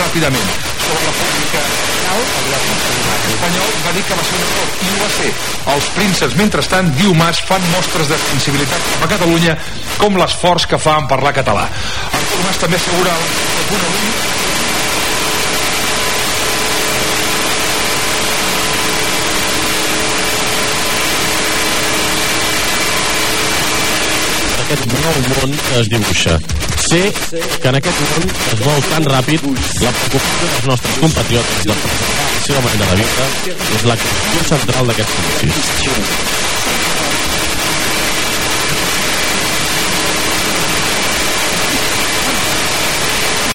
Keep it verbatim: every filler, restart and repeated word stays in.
ràpidament sobre la pública espanyol, va dir que va ser un error, i ho va ser. Els prínceps, mentrestant, diu Mas, fan mostres de sensibilitat cap a Catalunya, com l'esforç que fa en parlar català. Artur Mas també assegura a la punt avui aquest nou món que es dibuixa. Sé que en aquest món es mou tan ràpid la preocupació dels nostres compatriotes de preservar la seva manera de viure és la qüestió central d'aquest conflicte.